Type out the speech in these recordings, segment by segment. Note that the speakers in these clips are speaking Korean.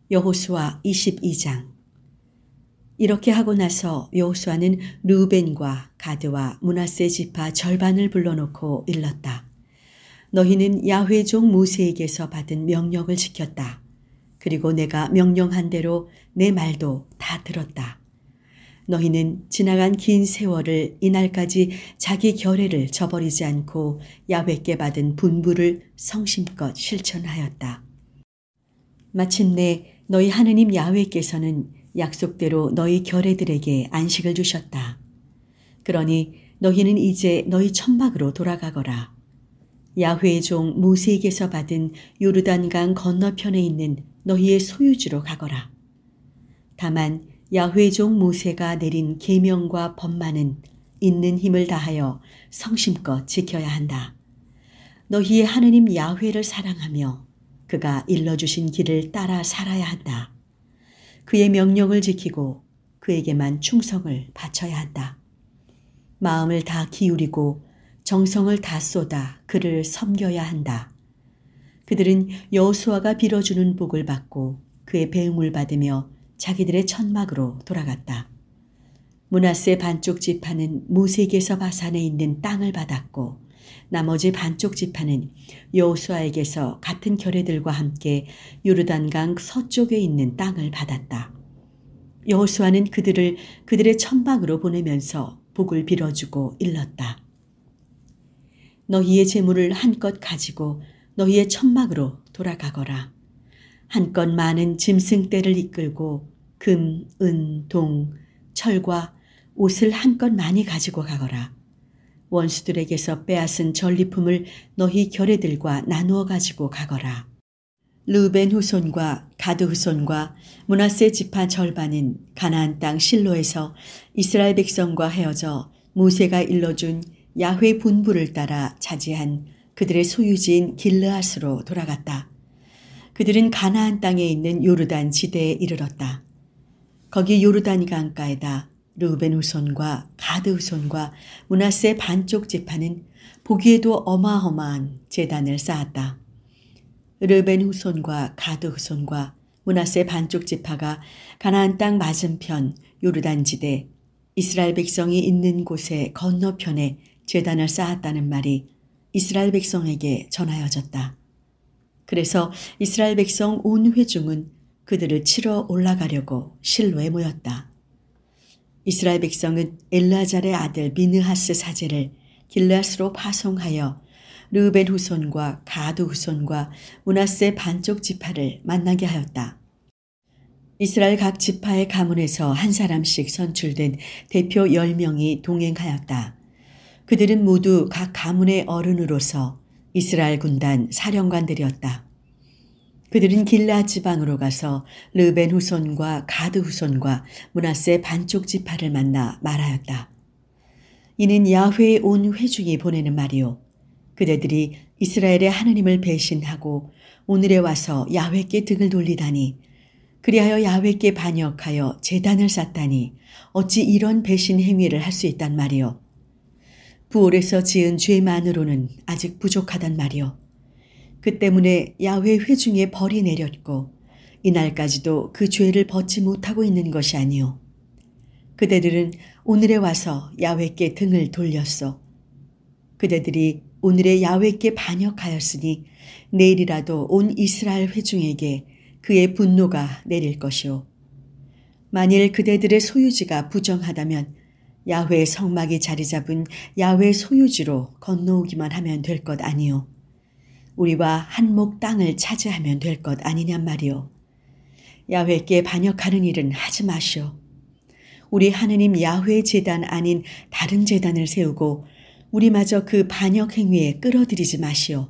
여호수아 22장. 이렇게 하고 나서 여호수아는 르우벤과 가드와 므낫세 지파 절반을 불러놓고 일렀다. 너희는 야훼 종 모세에게서 받은 명령을 지켰다. 그리고 내가 명령한 대로 내 말도 다 들었다. 너희는 지나간 긴 세월을 이날까지 자기 결례를 저버리지 않고 야훼께 받은 분부를 성심껏 실천하였다. 마침내 너희 하느님 야훼께서는 약속대로 너희 결례들에게 안식을 주셨다. 그러니 너희는 이제 너희 천막으로 돌아가거라. 야훼의 종 모세에게서 받은 요르단강 건너편에 있는 너희의 소유지로 가거라. 다만 야훼의 종 모세가 내린 계명과 법만은 있는 힘을 다하여 성심껏 지켜야 한다. 너희의 하느님 야훼를 사랑하며 그가 일러주신 길을 따라 살아야 한다. 그의 명령을 지키고 그에게만 충성을 바쳐야 한다. 마음을 다 기울이고 정성을 다 쏟아 그를 섬겨야 한다. 그들은 여호수아가 빌어주는 복을 받고 그의 배웅을 받으며 자기들의 천막으로 돌아갔다. 므낫세 반쪽 지파는 모세에게서 바산에 있는 땅을 받았고 나머지 반쪽 지파는 여호수아에게서 같은 결례들과 함께 요르단강 서쪽에 있는 땅을 받았다. 여호수아는 그들을 그들의 천막으로 보내면서 복을 빌어주고 일렀다. 너희의 재물을 한껏 가지고 너희의 천막으로 돌아가거라. 한껏 많은 짐승떼를 이끌고 금, 은, 동, 철과 옷을 한껏 많이 가지고 가거라. 원수들에게서 빼앗은 전리품을 너희 결례들과 나누어 가지고 가거라. 르우벤 후손과 가드 후손과 므낫세 지파 절반은 가나안 땅 실로에서 이스라엘 백성과 헤어져 모세가 일러준 야훼 분부를 따라 차지한 그들의 소유지인 길르앗으로 돌아갔다. 그들은 가나안 땅에 있는 요르단 지대에 이르렀다. 거기 요르단 강가에다 르우벤 후손과 가드 후손과 므낫세 반쪽 지파는 보기에도 어마어마한 제단을 쌓았다. 르우벤 후손과 가드 후손과 므낫세 반쪽 지파가 가나안 땅 맞은편 요르단 지대 이스라엘 백성이 있는 곳의 건너편에 제단을 쌓았다는 말이 이스라엘 백성에게 전하여졌다. 그래서 이스라엘 백성 온 회중은 그들을 치러 올라가려고 실로에 모였다. 이스라엘 백성은 엘르아잘의 아들 비느하스 사제를 길르앗으로 파송하여 르우벤 후손과 가드 후손과 므낫세 반쪽 지파를 만나게 하였다. 이스라엘 각 지파의 가문에서 한 사람씩 선출된 대표 10명이 동행하였다. 그들은 모두 각 가문의 어른으로서 이스라엘 군단 사령관들이었다. 그들은 길르앗 지방으로 가서 르우벤 후손과 가드 후손과 므낫세 반쪽 지파를 만나 말하였다. 이는 야훼의 온 회중이 보내는 말이요. 그대들이 이스라엘의 하느님을 배신하고 오늘에 와서 야훼께 등을 돌리다니 그리하여 야훼께 반역하여 제단을 쌓다니 어찌 이런 배신 행위를 할 수 있단 말이요. 부올에서 지은 죄만으로는 아직 부족하단 말이요. 그 때문에 야훼 회중에 벌이 내렸고 이날까지도 그 죄를 벗지 못하고 있는 것이 아니요. 그대들은 오늘에 와서 야훼께 등을 돌렸소. 그대들이 오늘에 야훼께 반역하였으니 내일이라도 온 이스라엘 회중에게 그의 분노가 내릴 것이오. 만일 그대들의 소유지가 부정하다면 야훼의 성막이 자리 잡은 야훼 소유지로 건너오기만 하면 될 것 아니오. 우리와 한몫 땅을 차지하면 될 것 아니냔 말이오. 야훼께 반역하는 일은 하지 마시오. 우리 하느님 야훼 제단 아닌 다른 제단을 세우고 우리마저 그 반역 행위에 끌어들이지 마시오.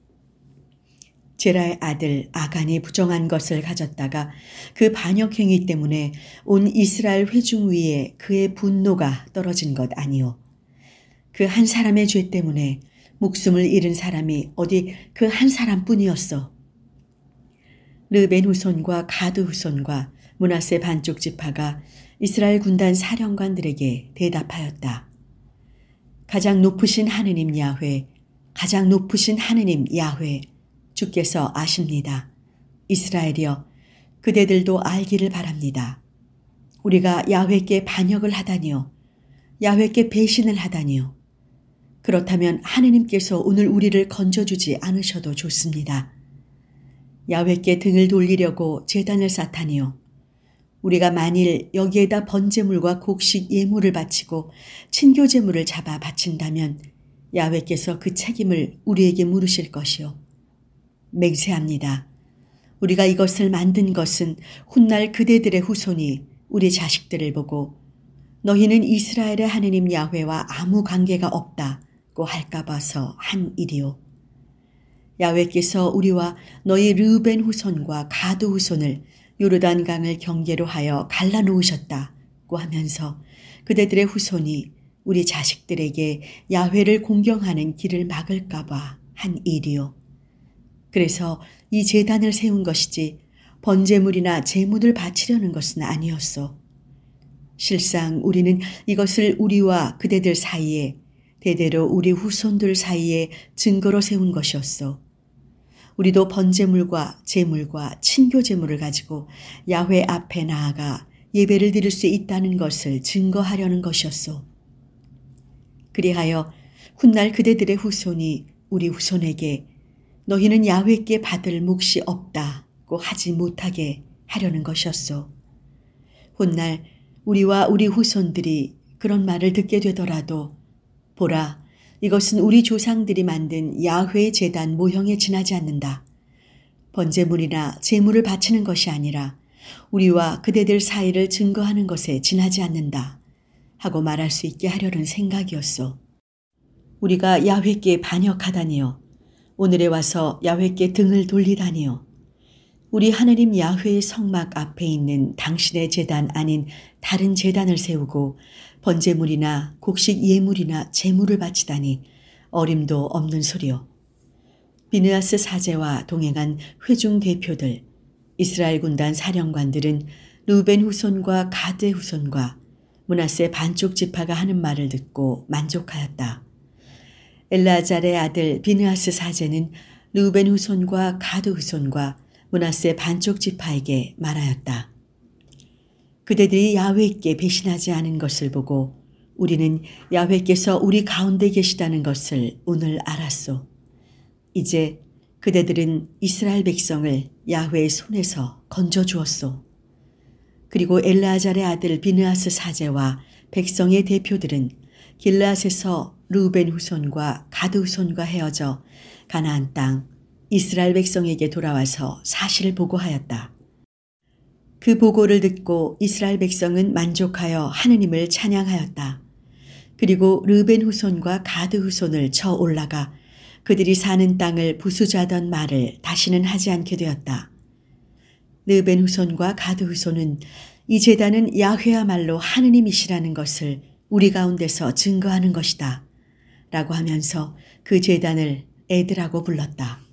제라의 아들 아간이 부정한 것을 가졌다가 그 반역 행위 때문에 온 이스라엘 회중 위에 그의 분노가 떨어진 것 아니오. 그 한 사람의 죄 때문에 목숨을 잃은 사람이 어디 그 한 사람뿐이었어. 르우벤 후손과 가드 후손과 므낫세 반쪽 지파가 이스라엘 군단 사령관들에게 대답하였다. 가장 높으신 하느님 야훼, 가장 높으신 하느님 야훼, 주께서 아십니다. 이스라엘이여, 그대들도 알기를 바랍니다. 우리가 야훼께 반역을 하다니요. 야훼께 배신을 하다니요. 그렇다면 하느님께서 오늘 우리를 건져주지 않으셔도 좋습니다. 야훼께 등을 돌리려고 제단을 쌓다니요. 우리가 만일 여기에다 번제물과 곡식 예물을 바치고 친교 제물을 잡아 바친다면 야훼께서 그 책임을 우리에게 물으실 것이요. 맹세합니다. 우리가 이것을 만든 것은 훗날 그대들의 후손이 우리 자식들을 보고 너희는 이스라엘의 하느님 야훼와 아무 관계가 없다고 할까 봐서 한 일이요. 야훼께서 우리와 너희 르우벤 후손과 가드 후손을 요르단강을 경계로 하여 갈라놓으셨다고 하면서 그대들의 후손이 우리 자식들에게 야훼를 공경하는 길을 막을까 봐 한 일이요. 그래서 이 제단을 세운 것이지 번제물이나 제물을 바치려는 것은 아니었소. 실상 우리는 이것을 우리와 그대들 사이에 대대로 우리 후손들 사이에 증거로 세운 것이었소. 우리도 번제물과 제물과 친교 제물을 가지고 야훼 앞에 나아가 예배를 드릴 수 있다는 것을 증거하려는 것이었소. 그리하여 훗날 그대들의 후손이 우리 후손에게 너희는 야훼께 받을 몫이 없다고 하지 못하게 하려는 것이었소. 훗날 우리와 우리 후손들이 그런 말을 듣게 되더라도 보라, 이것은 우리 조상들이 만든 야훼 제단 모형에 지나지 않는다. 번제물이나 제물을 바치는 것이 아니라 우리와 그대들 사이를 증거하는 것에 지나지 않는다 하고 말할 수 있게 하려는 생각이었소. 우리가 야훼께 반역하다니요. 오늘에 와서 야훼께 등을 돌리다니요. 우리 하느님 야훼의 성막 앞에 있는 당신의 제단 아닌 다른 제단을 세우고 번제물이나 곡식 예물이나 제물을 바치다니 어림도 없는 소리요. 비느하스 사제와 동행한 회중 대표들, 이스라엘 군단 사령관들은 르우벤 후손과 가드 후손과 므낫세 반쪽 지파가 하는 말을 듣고 만족하였다. 엘라잘의 아들 비느하스 사제는 르우벤 후손과 가드 후손과 므낫세 반쪽 지파에게 말하였다. 그대들이 야훼께 배신하지 않은 것을 보고 우리는 야훼께서 우리 가운데 계시다는 것을 오늘 알았소. 이제 그대들은 이스라엘 백성을 야훼의 손에서 건져주었소. 그리고 엘라잘의 아들 비느하스 사제와 백성의 대표들은 길르앗에서 르우벤 후손과 가드 후손과 헤어져 가나안 땅 이스라엘 백성에게 돌아와서 사실을 보고하였다. 그 보고를 듣고 이스라엘 백성은 만족하여 하느님을 찬양하였다. 그리고 르우벤 후손과 가드 후손을 쳐 올라가 그들이 사는 땅을 부수자던 말을 다시는 하지 않게 되었다. 르우벤 후손과 가드 후손은 이 제단은 야훼야말로 하느님이시라는 것을 우리 가운데서 증거하는 것이다 라고 하면서 그 제단을 에드라고 불렀다.